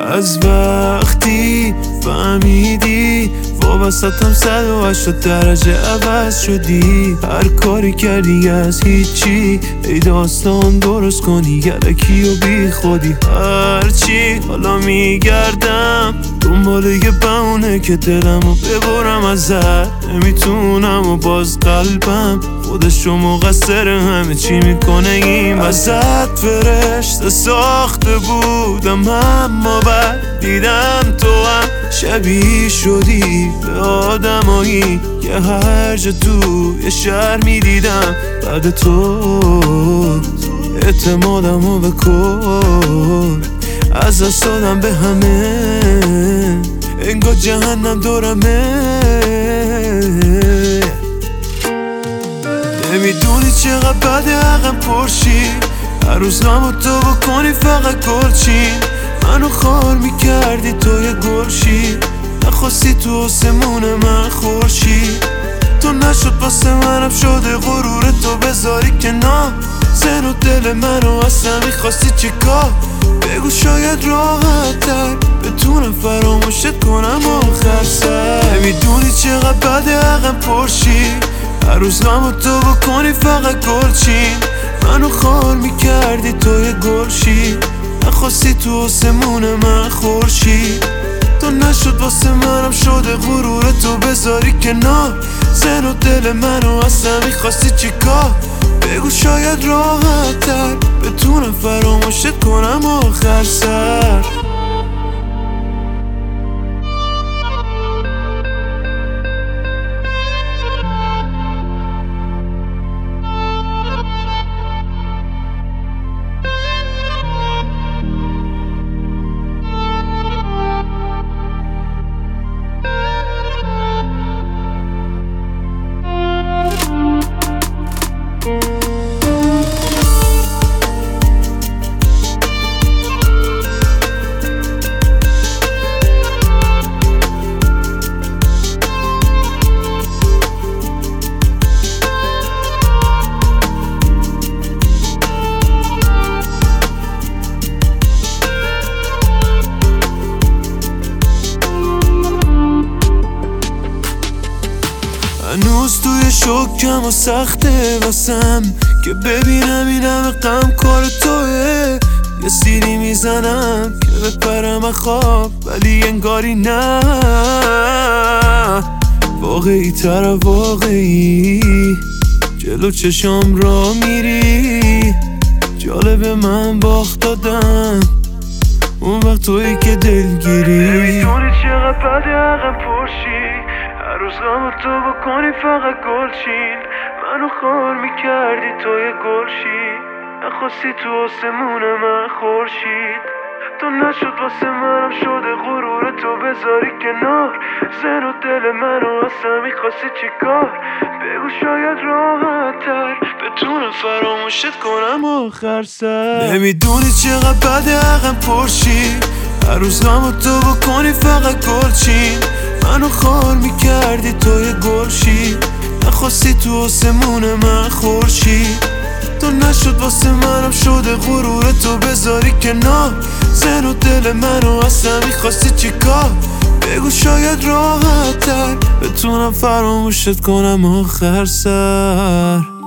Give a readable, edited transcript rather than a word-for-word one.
از وقتی فهمیدی وابستم 180 درجه عوض شدی. هر کاری کردی از هیچی ای داستان درست کنی یلکی و بی خودی. هرچی حالا میگردم دنبال یه بهونه که دلمو ببرم ازت. نمیتونم و باز قلبم خودشو مقصر همه چی میکنه. این ازت فرشته ساخته بودم اما بعد دیدم تو هم شبیه شدی به آدمایی که هر جا تو یه شهر میدیدم. بعد تو اعتمادمو بکن از دست دادم به همه انگار جهنم دورمه. نمیدونی چقدر بده حقم پرشی هر روز نامو تو بکنی فقط گلچین. منو خار میکردی تو یه گلشی نخواستی تو آسمون من خورشی. تو نشد واسه منم شده غرور تو بذاری کنار. زن و دل منو اصلا میخواستی چیکار؟ بگو شاید راحت تر بتونم فراموشت کنم آخر سر. نمیدونی چقدر بده حقم پرشی هر روز نامو تو بکنی فقط گلچین. منو خار میکردی تو یه گلشی نخواستی تو آسمون من خورشی. تو نشد واسه منم شده غرور تو بذاری کنار. زن و دل منو اصلا میخواستی چیکار؟ بگو شاید راحت تر بتونم فراموشت کنم آخر سر. هنوز توی شکم و سخته واسم که ببینم این همه غم کار توه. یه سیری میزنم که بپرم خواب ولی انگاری نه. واقعی تر واقعی جلو چشام را میری. جالب من باخت دادم اون وقت تویی که دلگیری. نمیدونی چقدر بده حقم پرشی هر روز نامو تو بکنی فقط گلچین. منو خار میکردی تو یه گلشی نخواستی تو آسمون من خورشید. تو نشد واسه منم شده غرور تو بذاری کنار. زن و دل منو اصلا میخواستی چیکار؟ بگو شاید راحت تر بتونم فراموشت کنم آخر سر. نمیدونی چقدر بده حقم پرشی هر روز نامو تو بکنی فقط گلچین. منو خار میکردی تو یه گلشی نخواستی تو آسمون من خورشی. تو نشد واسه منم شده غرور تو بذاری کنار. زن و دل منو اصلا میخواستی چیکار؟ بگو شاید راحت تر بتونم فراموشت کنم آخر سر.